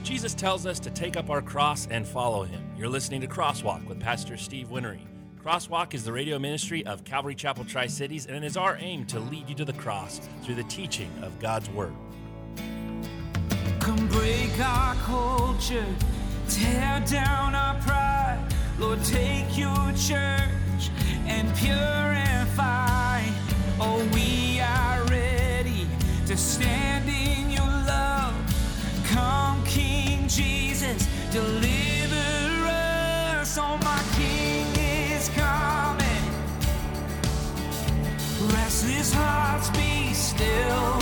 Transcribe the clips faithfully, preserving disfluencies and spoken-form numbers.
Jesus tells us to take up our cross and follow him. You're listening to Crosswalk with Pastor Steve Winnery. Crosswalk is the radio ministry of Calvary Chapel Tri-Cities, and it is our aim to lead you to the cross through the teaching of God's Word. Come break our culture, tear down our pride. Lord, take your church and purify. Oh, we are ready to stand in your love. Come, King Jesus, deliver us. Oh, my King is coming. Restless hearts be still.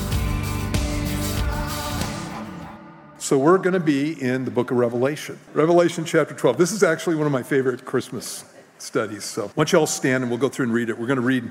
So we're going to be in the book of Revelation. Revelation chapter twelve. This is actually one of my favorite Christmas studies. So why don't you all stand and we'll go through and read it. We're going to read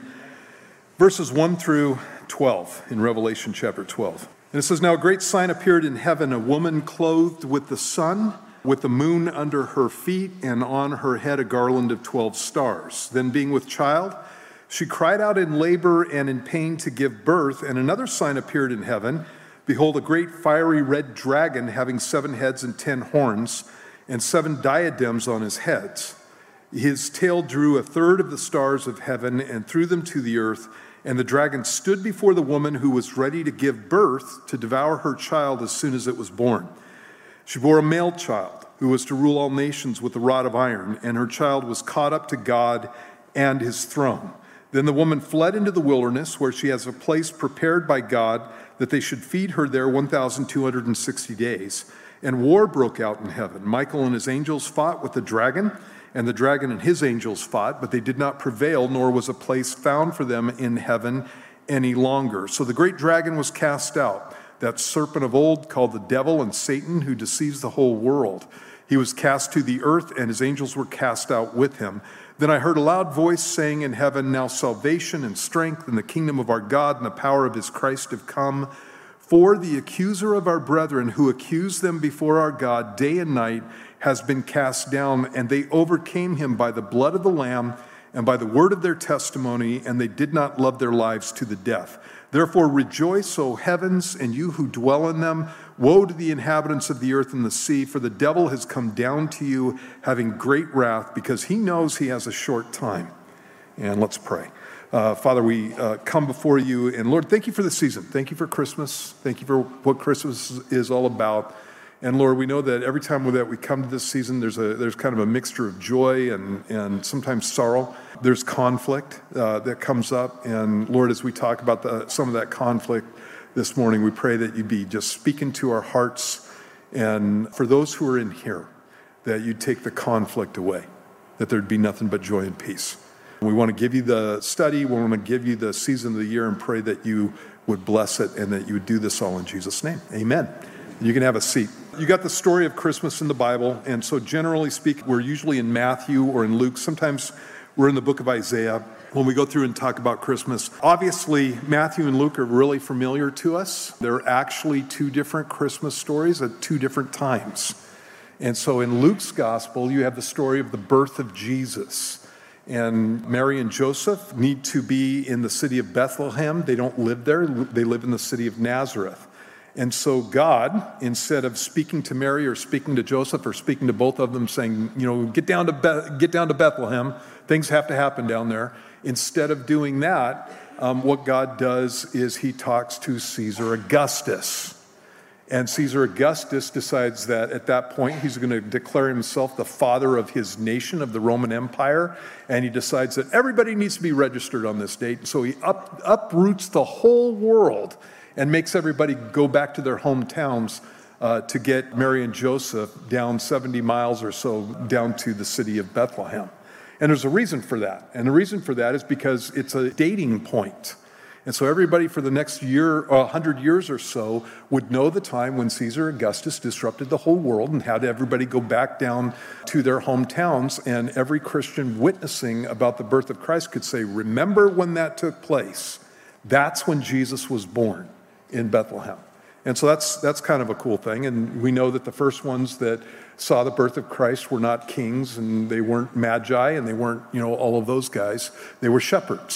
verses one through twelve in Revelation chapter twelve. And it says, "Now a great sign appeared in heaven, a woman clothed with the sun, with the moon under her feet, and on her head a garland of twelve stars. Then being with child, she cried out in labor and in pain to give birth. And another sign appeared in heaven. Behold, a great fiery red dragon having seven heads and ten horns, and seven diadems on his heads. His tail drew a third of the stars of heaven and threw them to the earth. And the dragon stood before the woman who was ready to give birth to devour her child as soon as it was born. She bore a male child who was to rule all nations with a rod of iron, and her child was caught up to God and his throne. Then the woman fled into the wilderness, where she has a place prepared by God that they should feed her there one thousand two hundred sixty days. And war broke out in heaven. Michael and his angels fought with the dragon, and the dragon and his angels fought, but they did not prevail, nor was a place found for them in heaven any longer. So the great dragon was cast out, that serpent of old called the devil and Satan, who deceives the whole world. He was cast to the earth, and his angels were cast out with him. Then I heard a loud voice saying in heaven, Now salvation and strength and the kingdom of our God and the power of his Christ have come. For the accuser of our brethren, who accused them before our God day and night, has been cast down, and they overcame him by the blood of the Lamb and by the word of their testimony, and they did not love their lives to the death. Therefore rejoice, O heavens, and you who dwell in them. Woe to the inhabitants of the earth and the sea, for the devil has come down to you, having great wrath, because he knows he has a short time." And let's pray. Uh, Father, we uh, come before you, and Lord, thank you for the season. Thank you for Christmas. Thank you for what Christmas is all about. And Lord, we know that every time that we come to this season, there's a there's kind of a mixture of joy and, and sometimes sorrow. There's conflict uh, that comes up. And Lord, as we talk about the, some of that conflict this morning, we pray that you'd be just speaking to our hearts. And for those who are in here, that you'd take the conflict away, that there'd be nothing but joy and peace. We want to give you the study. We want to give you the season of the year and pray that you would bless it and that you would do this all in Jesus' name. Amen. You can have a seat. You got the story of Christmas in the Bible, and so generally speaking, we're usually in Matthew or in Luke. Sometimes we're in the book of Isaiah when we go through and talk about Christmas. Obviously, Matthew and Luke are really familiar to us. They're actually two different Christmas stories at two different times. And so in Luke's gospel, you have the story of the birth of Jesus. And Mary and Joseph need to be in the city of Bethlehem. They don't live there. They live in the city of Nazareth. And so God, instead of speaking to Mary or speaking to Joseph or speaking to both of them saying, you know, get down to Be- get down to Bethlehem, things have to happen down there. Instead of doing that, um, what God does is he talks to Caesar Augustus. And Caesar Augustus decides that at that point, he's going to declare himself the father of his nation, of the Roman Empire. And he decides that everybody needs to be registered on this date. And so he up, uproots the whole world and makes everybody go back to their hometowns uh, to get Mary and Joseph down seventy miles or so down to the city of Bethlehem. And there's a reason for that. And the reason for that is because it's a dating point. And so everybody for the next year, or one hundred years or so, would know the time when Caesar Augustus disrupted the whole world and had everybody go back down to their hometowns. And every Christian witnessing about the birth of Christ could say, remember when that took place. That's when Jesus was born in Bethlehem. And so that's that's kind of a cool thing. And we know that the first ones that saw the birth of Christ were not kings, and they weren't magi, and they weren't, you know, all of those guys. They were shepherds.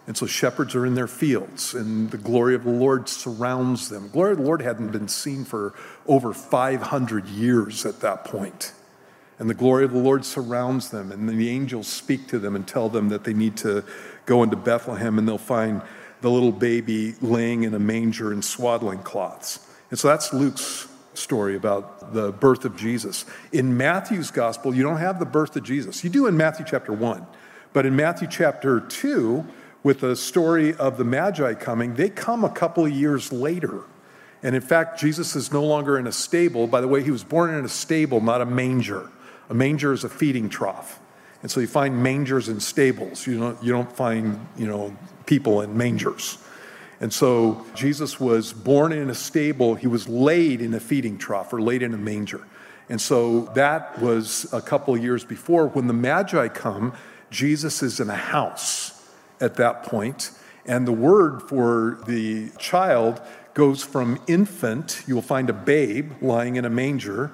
And so shepherds are in their fields, and the glory of the Lord surrounds them. The glory of the Lord hadn't been seen for over five hundred years at that point. And the glory of the Lord surrounds them, and the angels speak to them and tell them that they need to go into Bethlehem, and they'll find the little baby laying in a manger in swaddling cloths. And so that's Luke's story about the birth of Jesus. In Matthew's gospel, you don't have the birth of Jesus. You do in Matthew chapter one. But in Matthew chapter two, with the story of the Magi coming, they come a couple of years later. And in fact, Jesus is no longer in a stable. By the way, he was born in a stable, not a manger. A manger is a feeding trough. And so you find mangers in stables. You don't, you don't find, you know, people in mangers. And so Jesus was born in a stable. He was laid in a feeding trough or laid in a manger. And so that was a couple of years before. When the Magi come, Jesus is in a house at that point. And the word for the child goes from infant, you'll find a babe lying in a manger,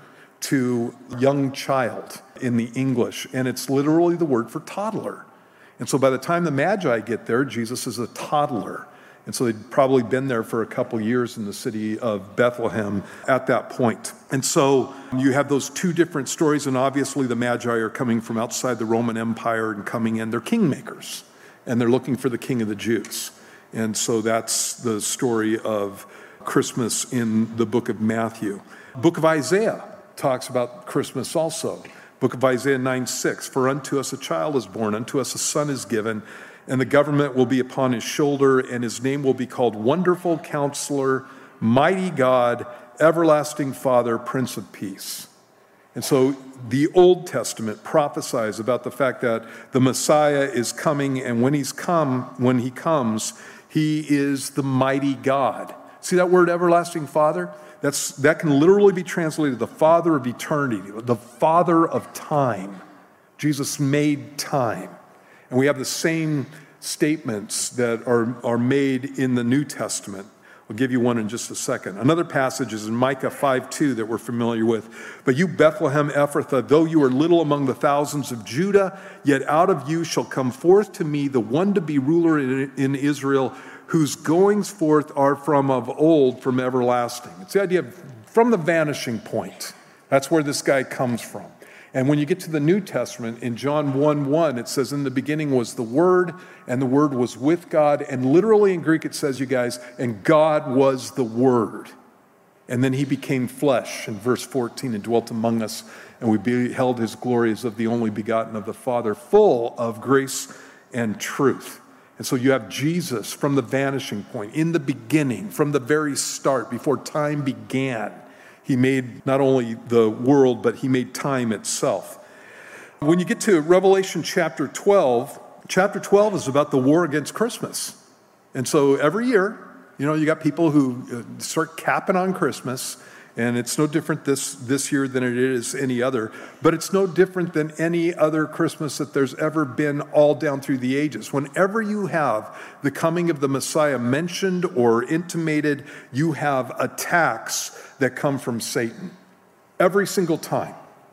to young child in the English. And it's literally the word for toddler. And so by the time the Magi get there, Jesus is a toddler. And so they'd probably been there for a couple years in the city of Bethlehem at that point. And so you have those two different stories, and obviously the Magi are coming from outside the Roman Empire and coming in. They're kingmakers, and they're looking for the King of the Jews. And so that's the story of Christmas in the book of Matthew. Book of Isaiah talks about Christmas also. Book of Isaiah nine six, for unto us a child is born, unto us a son is given, and the government will be upon his shoulder, and his name will be called Wonderful Counselor, Mighty God, Everlasting Father, Prince of Peace. And so the Old Testament prophesies about the fact that the Messiah is coming, and when he's come, when he comes, he is the mighty God. See that word everlasting Father? That's, that can literally be translated the Father of eternity, the Father of time. Jesus made time. And we have the same statements that are, are made in the New Testament. I'll give you one in just a second. Another passage is in Micah five two that we're familiar with. But you, Bethlehem Ephrathah, though you are little among the thousands of Judah, yet out of you shall come forth to me the one to be ruler in, in Israel, whose goings forth are from of old, from everlasting. It's the idea of from the vanishing point. That's where this guy comes from. And when you get to the New Testament, in John one one, it says, in the beginning was the Word, and the Word was with God. And literally in Greek it says, you guys, and God was the Word. And then he became flesh in verse fourteen and dwelt among us, and we beheld his glory as of the only begotten of the Father, full of grace and truth. And so you have Jesus from the vanishing point, in the beginning, from the very start, before time began. He made not only the world, but he made time itself. When you get to Revelation chapter twelve, chapter twelve is about the war against Christmas. And so every year, you know, you got people who start capping on Christmas, and it's no different this, this year than it is any other, but it's no different than any other Christmas that there's ever been all down through the ages. Whenever you have the coming of the Messiah mentioned or intimated, you have attacks that come from Satan every single time.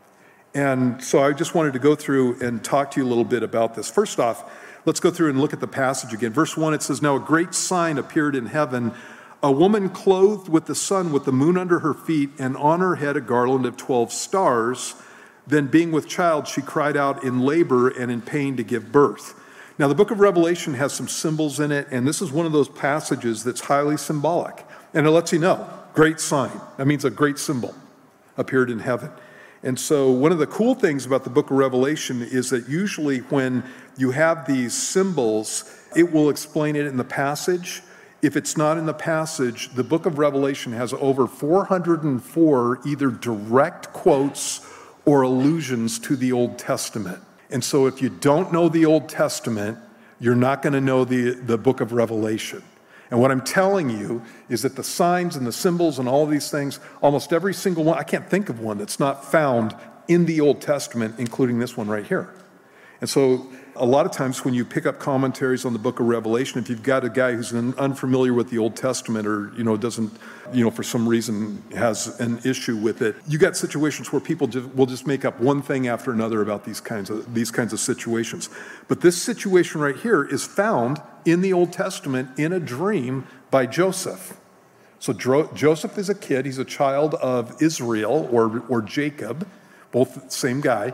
And so I just wanted to go through and talk to you a little bit about this. First off, let's go through and look at the passage again. Verse one, it says, now a great sign appeared in heaven, a woman clothed with the sun, with the moon under her feet, and on her head a garland of twelve stars. Then being with child, she cried out in labor and in pain to give birth. Now the book of Revelation has some symbols in it, and this is one of those passages that's highly symbolic. And it lets you know, great sign. That means a great symbol appeared in heaven. And so one of the cool things about the book of Revelation is that usually when you have these symbols, it will explain it in the passage. If it's not in the passage, the book of Revelation has over four hundred four either direct quotes or allusions to the Old Testament. And so if you don't know the Old Testament, you're not going to know the, the book of Revelation. And what I'm telling you is that the signs and the symbols and all these things, almost every single one, I can't think of one that's not found in the Old Testament, including this one right here. And so a lot of times when you pick up commentaries on the book of Revelation, if you've got a guy who's un- unfamiliar with the Old Testament or, you know, doesn't, you know, for some reason has an issue with it, you got situations where people just, will just make up one thing after another about these kinds of these kinds of situations. But this situation right here is found in the Old Testament in a dream by Joseph. So Dro- Joseph is a kid. He's a child of Israel or, or Jacob, both same guy.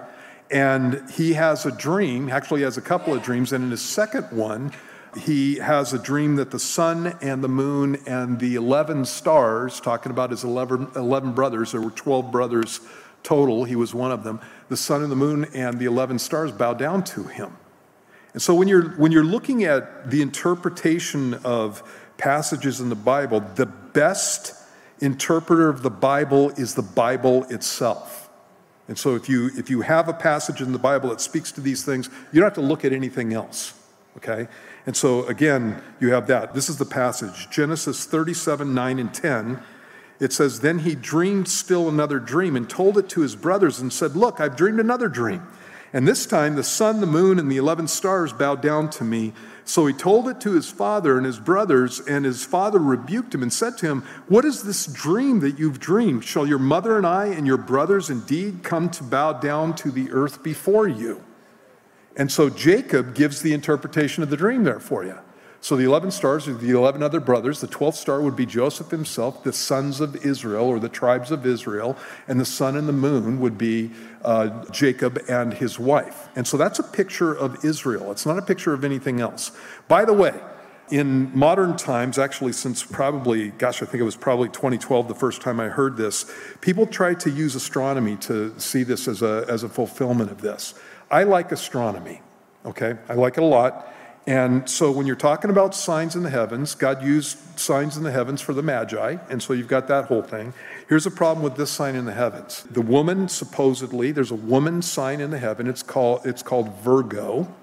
And he has a dream, actually he has a couple of dreams, and in his second one, he has a dream that the sun and the moon and the eleven stars, talking about his eleven, eleven brothers, there were twelve brothers total, he was one of them, the sun and the moon and the eleven stars bow down to him. And so when you're when you're looking at the interpretation of passages in the Bible, the best interpreter of the Bible is the Bible itself. And so if you if you have a passage in the Bible that speaks to these things, you don't have to look at anything else, okay? And so again, you have that. This is the passage, Genesis thirty-seven, nine and ten. It says, then he dreamed still another dream and told it to his brothers and said, look, I've dreamed another dream. And this time the sun, the moon, and the eleven stars bowed down to me. So he told it to his father and his brothers, and his father rebuked him and said to him, what is this dream that you've dreamed? Shall your mother and I and your brothers indeed come to bow down to the earth before you? And so Jacob gives the interpretation of the dream there for you. So the eleven stars are the eleven other brothers. The twelfth star would be Joseph himself, the sons of Israel, or the tribes of Israel. And the sun and the moon would be uh, Jacob and his wife. And so that's a picture of Israel. It's not a picture of anything else. By the way, in modern times, actually since probably, gosh, I think it was probably twenty twelve, the first time I heard this, people tried to use astronomy to see this as a, as a fulfillment of this. I like astronomy, okay? I like it a lot. And so when you're talking about signs in the heavens, God used signs in the heavens for the Magi, and so you've got that whole thing. Here's a problem with this sign in the heavens. The woman, supposedly, there's a woman sign in the heaven. It's called, it's called Virgo.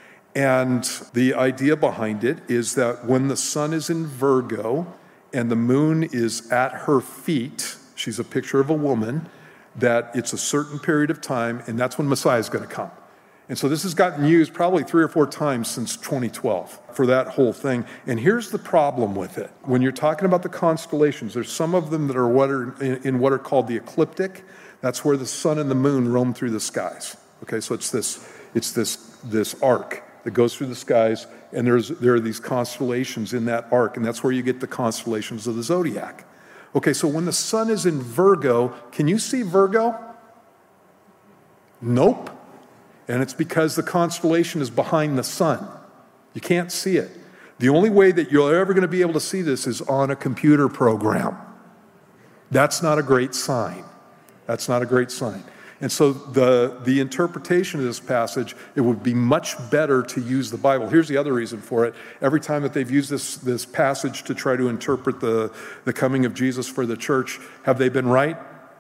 And the idea behind it is that when the sun is in Virgo and the moon is at her feet, she's a picture of a woman, that it's a certain period of time, and that's when Messiah is going to come. And so this has gotten used probably three or four times since twenty twelve for that whole thing. And here's the problem with it. When you're talking about the constellations, there's some of them that are what are in, in what are called the ecliptic. That's where the sun and the moon roam through the skies. Okay, so it's this it's this this arc that goes through the skies, and there's there are these constellations in that arc, and that's where you get the constellations of the zodiac. Okay, so when the sun is in Virgo, can you see Virgo? Nope. And it's because the constellation is behind the sun. You can't see it. The only way that you're ever going to be able to see this is on a computer program. That's not a great sign. That's not a great sign. And so the, the interpretation of this passage, it would be much better to use the Bible. Here's the other reason for it. Every time that they've used this, this passage to try to interpret the, the coming of Jesus for the church, have they been right?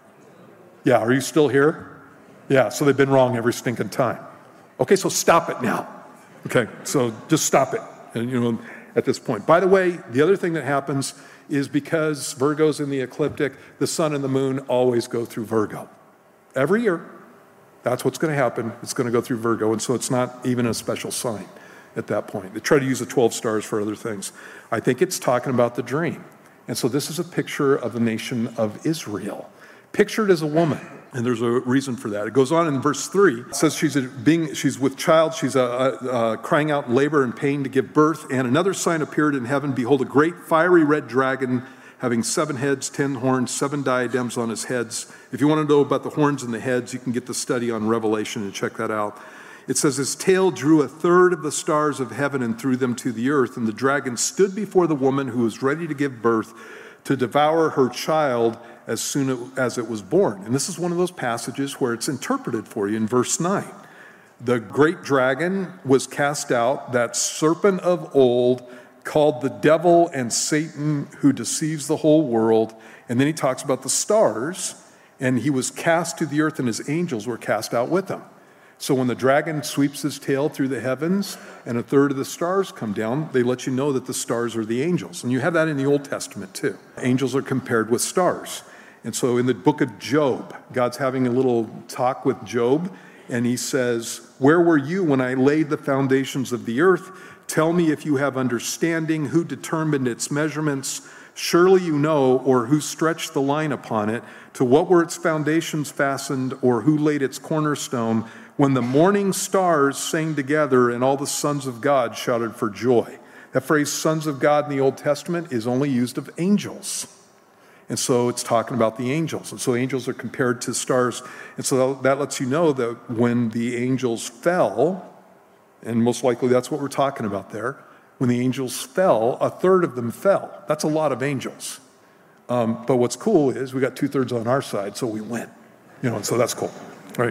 Yeah, are you still here? Yeah, so they've been wrong every stinking time. Okay, so stop it now. Okay, so just stop it, and you know, at this point. By the way, the other thing that happens is because Virgo's in the ecliptic, the sun and the moon always go through Virgo. Every year, that's what's going to happen. It's going to go through Virgo, and so it's not even a special sign at that point. They try to use the twelve stars for other things. I think it's talking about the dream. And so this is a picture of the nation of Israel, pictured as a woman. And there's a reason for that. It goes on in verse three. It says she's a, being she's with child. She's a, a, a crying out in labor and pain to give birth. And another sign appeared in heaven. Behold, a great fiery red dragon having seven heads, ten horns, seven diadems on his heads. If you want to know about the horns and the heads, you can get the study on Revelation and check that out. It says his tail drew a third of the stars of heaven and threw them to the earth. And the dragon stood before the woman who was ready to give birth to devour her child as soon as it was born. And this is one of those passages where it's interpreted for you in verse nine. The great dragon was cast out, that serpent of old, called the devil and Satan, who deceives the whole world. And then he talks about the stars, and he was cast to the earth, and his angels were cast out with him. So when the dragon sweeps his tail through the heavens and a third of the stars come down, they let you know that the stars are the angels. And you have that in the Old Testament too. Angels are compared with stars. And so in the book of Job, God's having a little talk with Job, And he says, where were you when I laid the foundations of the earth? Tell me if you have understanding, who determined its measurements? Surely you know, or who stretched the line upon it? To what were its foundations fastened, or who laid its cornerstone? When the morning stars sang together and all the sons of God shouted for joy. That phrase, sons of God, in the Old Testament is only used of angels. And so it's talking about the angels. And so angels are compared to stars. And so that lets you know that when the angels fell, and most likely that's what we're talking about there, when the angels fell, a third of them fell. That's a lot of angels. Um, but what's cool is we got two thirds on our side, so we win. You know, and so that's cool, right?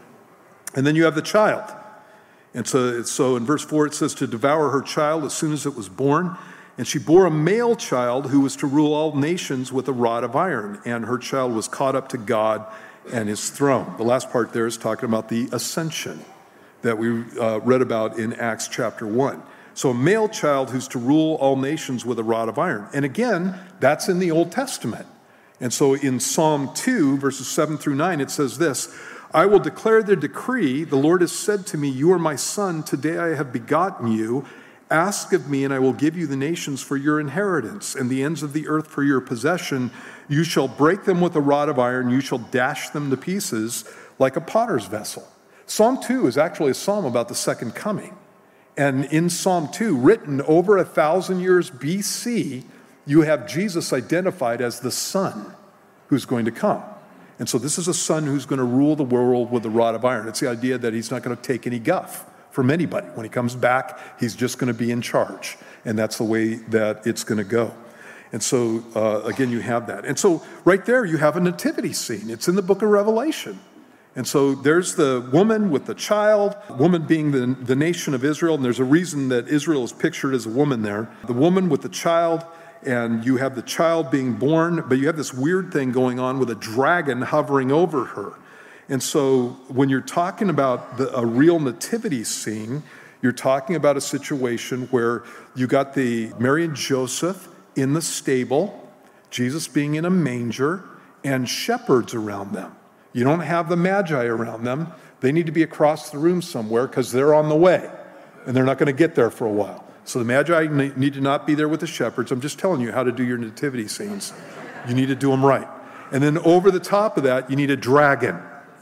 And then you have the child. And so, so in verse four, it says to devour her child as soon as it was born. And she bore a male child who was to rule all nations with a rod of iron. And her child was caught up to God and his throne. The last part there is talking about the ascension that we uh, read about in Acts chapter one. So a male child who's to rule all nations with a rod of iron. And again, that's in the Old Testament. And so in Psalm two, verses seven through nine, it says this, I will declare the decree. The Lord has said to me, you are my son. Today I have begotten you. Ask of me, and I will give you the nations for your inheritance, and the ends of the earth for your possession. You shall break them with a rod of iron. You shall dash them to pieces like a potter's vessel. Psalm two is actually a psalm about the second coming. And in Psalm two, written over a thousand years B C, you have Jesus identified as the Son who's going to come. And so this is a son who's going to rule the world with a rod of iron. It's the idea that he's not going to take any guff from anybody. When he comes back, he's just going to be in charge. And that's the way that it's going to go. And so, uh, again, you have that. And so right there, you have a nativity scene. It's in the book of Revelation. And so there's the woman with the child, woman being the, the nation of Israel. And there's a reason that Israel is pictured as a woman there. The woman with the child, and you have the child being born, but you have this weird thing going on with a dragon hovering over her. And so when you're talking about the, a real nativity scene, you're talking about a situation where you got the Mary and Joseph in the stable, Jesus being in a manger, and shepherds around them. You don't have the Magi around them. They need to be across the room somewhere because they're on the way, and they're not going to get there for a while. So the Magi need to not be there with the shepherds. I'm just telling you how to do your nativity scenes. You need to do them right. And then over the top of that, you need a dragon.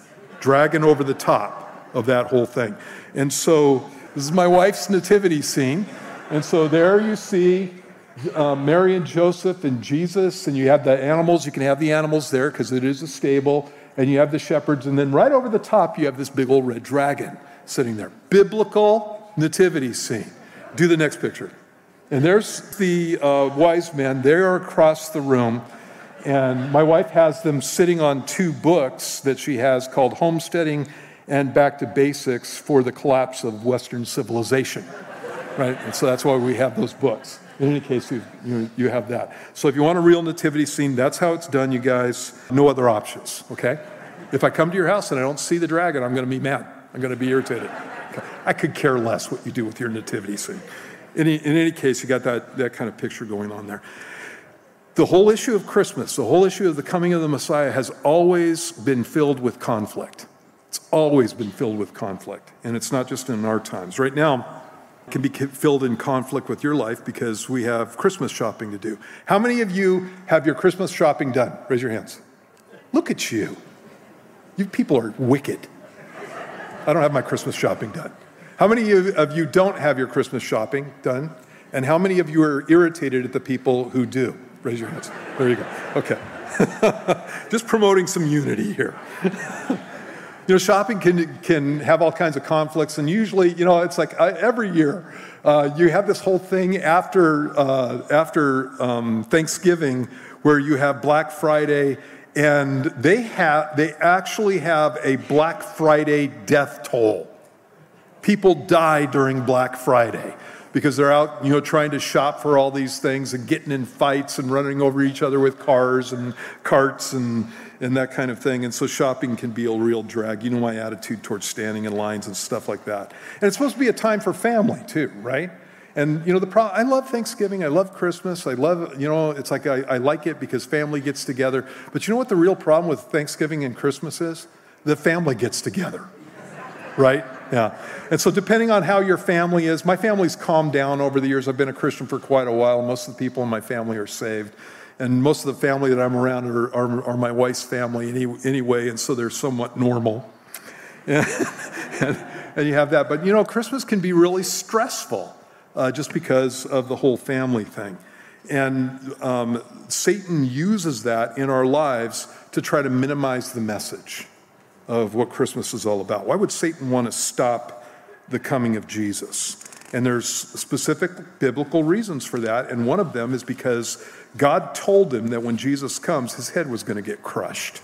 Dragon over the top of that whole thing. And so this is my wife's nativity scene. And so there you see uh, Mary and Joseph and Jesus, and you have the animals. You can have the animals there because it is a stable. And you have the shepherds. And then right over the top, you have this big old red dragon sitting there. Biblical nativity scene. Do the next picture. And there's the uh, wise men. They're across the room. And my wife has them sitting on two books that she has called Homesteading and Back to Basics for the Collapse of Western Civilization. Right? And so that's why we have those books. In any case, you, you, you have that. So if you want a real nativity scene, that's how it's done, you guys. No other options, okay? If I come to your house and I don't see the dragon, I'm going to be mad. I'm going to be irritated. I could care less what you do with your nativity scene. In, in any case, you got that, that kind of picture going on there. The whole issue of Christmas, the whole issue of the coming of the Messiah has always been filled with conflict. It's always been filled with conflict. And it's not just in our times. Right now, it can be filled in conflict with your life because we have Christmas shopping to do. How many of you have your Christmas shopping done? Raise your hands. Look at you. You people are wicked. I don't have my Christmas shopping done. How many of you don't have your Christmas shopping done? And how many of you are irritated at the people who do? Raise your hands. There you go. Okay. Just promoting some unity here. You know, shopping can can have all kinds of conflicts, and usually, you know, it's like I, every year uh, you have this whole thing after uh, after um, Thanksgiving where you have Black Friday. And they have, they actually have a Black Friday death toll. People die during Black Friday because they're out, you know, trying to shop for all these things and getting in fights and running over each other with cars and carts and, and that kind of thing. And so shopping can be a real drag. You know my attitude towards standing in lines and stuff like that. And it's supposed to be a time for family too, right? And, you know, the pro- I love Thanksgiving. I love Christmas. I love, you know, it's like I, I like it because family gets together. But you know what the real problem with Thanksgiving and Christmas is? The family gets together. right? Yeah. And so depending on how your family is, my family's calmed down over the years. I've been a Christian for quite a while. Most of the people in my family are saved. And most of the family that I'm around are, are, are my wife's family any, anyway, and so they're somewhat normal. and, and you have that. But, you know, Christmas can be really stressful uh, just because of the whole family thing. And um, Satan uses that in our lives to try to minimize the message of what Christmas is all about. Why would Satan want to stop the coming of Jesus? And there's specific biblical reasons for that, and one of them is because God told him that when Jesus comes, his head was going to get crushed.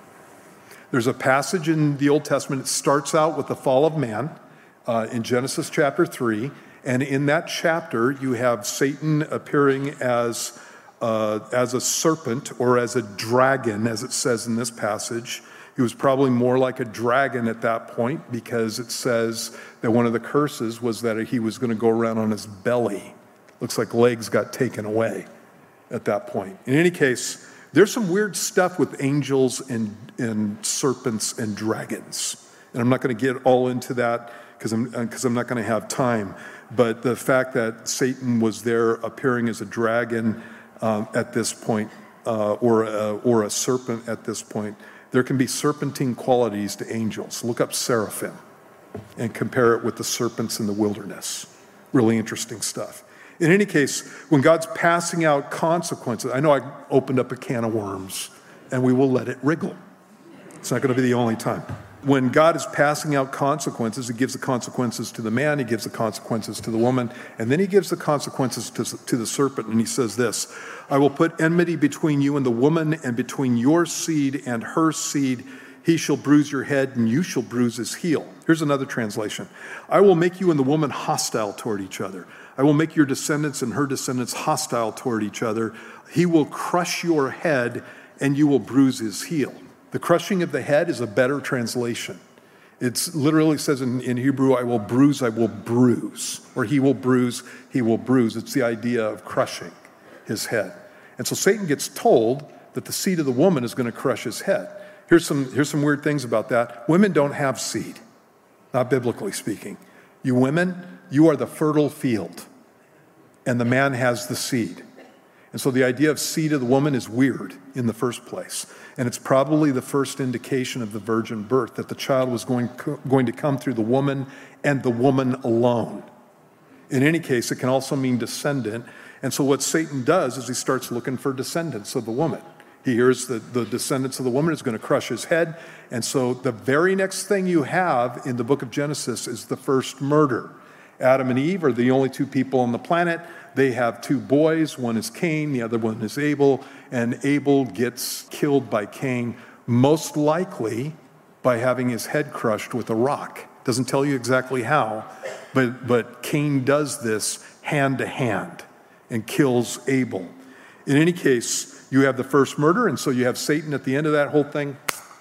There's a passage in the Old Testament that starts out with the fall of man uh, in Genesis chapter three, and in that chapter you have Satan appearing as, uh, as a serpent or as a dragon, as it says in this passage. He was probably more like a dragon at that point because it says that one of the curses was that he was going to go around on his belly. Looks like legs got taken away at that point. In any case, there's some weird stuff with angels and, and serpents and dragons. And I'm not going to get all into that because I'm, because I'm not going to have time. But the fact that Satan was there appearing as a dragon um, at this point, uh, or, a, or a serpent at this point, there can be serpentine qualities to angels. Look up seraphim and compare it with the serpents in the wilderness. Really interesting stuff. In any case, when God's passing out consequences, I know I opened up a can of worms, and we will let it wriggle. It's not going to be the only time. When God is passing out consequences, he gives the consequences to the man, he gives the consequences to the woman, and then he gives the consequences to, to the serpent, and he says this, I will put enmity between you and the woman, and between your seed and her seed. He shall bruise your head, and you shall bruise his heel. Here's another translation. I will make you and the woman hostile toward each other. I will make your descendants and her descendants hostile toward each other. He will crush your head, and you will bruise his heel. The crushing of the head is a better translation. It literally says in, in Hebrew, I will bruise, I will bruise. Or he will bruise, he will bruise. It's the idea of crushing his head. And so Satan gets told that the seed of the woman is going to crush his head. Here's some, here's some weird things about that. Women don't have seed, not biblically speaking. You women, you are the fertile field, and the man has the seed. And so the idea of seed of the woman is weird in the first place. And it's probably the first indication of the virgin birth, that the child was going, going to come through the woman and the woman alone. In any case, it can also mean descendant. And so what Satan does is he starts looking for descendants of the woman. He hears that the descendants of the woman is going to crush his head. And so the very next thing you have in the book of Genesis is the first murder. Adam and Eve are the only two people on the planet. They have two boys. One is Cain, the other one is Abel. And Abel gets killed by Cain, most likely by having his head crushed with a rock. Doesn't tell you exactly how, but, but Cain does this hand to hand and kills Abel. In any case, you have the first murder, and so you have Satan at the end of that whole thing.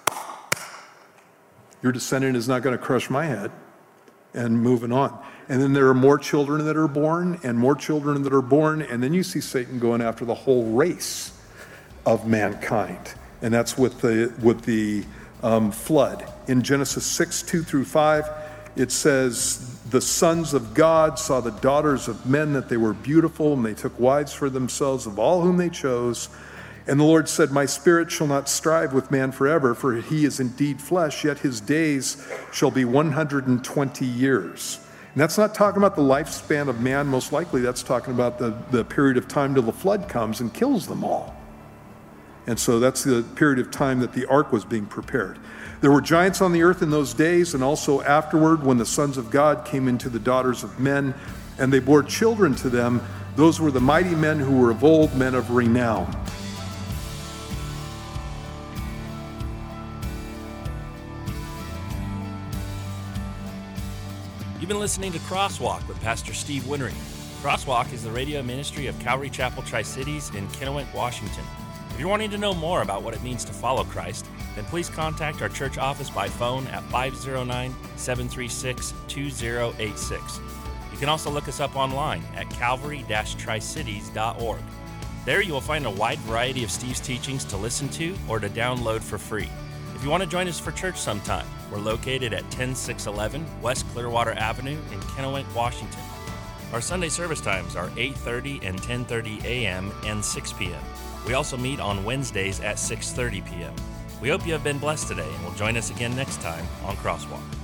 Your descendant is not going to crush my head, and moving on. And then there are more children that are born and more children that are born. And then you see Satan going after the whole race of mankind. And that's with the, with the um, flood. In Genesis six, two through five, it says, the sons of God saw the daughters of men that they were beautiful, and they took wives for themselves of all whom they chose. And the Lord said, my spirit shall not strive with man forever, for he is indeed flesh, yet his days shall be one hundred twenty years. And that's not talking about the lifespan of man, most likely that's talking about the, the period of time till the flood comes and kills them all. And so that's the period of time that the ark was being prepared. There were giants on the earth in those days, and also afterward when the sons of God came into the daughters of men, and they bore children to them. Those were the mighty men who were of old, men of renown. You've been listening to Crosswalk with Pastor Steve Winnery. Crosswalk is the radio ministry of Calvary Chapel Tri-Cities in Kennewick, Washington. If you're wanting to know more about what it means to follow Christ, then please contact our church office by phone at five oh nine, seven three six, two oh eight six. You can also look us up online at calvary dash tri cities dot org. There you will find a wide variety of Steve's teachings to listen to or to download for free. If you want to join us for church sometime, we're located at ten six eleven West Clearwater Avenue in Kennewick, Washington. Our Sunday service times are eight thirty and ten thirty a.m. and six p.m. We also meet on Wednesdays at six thirty p.m. We hope you have been blessed today, and will join us again next time on Crosswalk.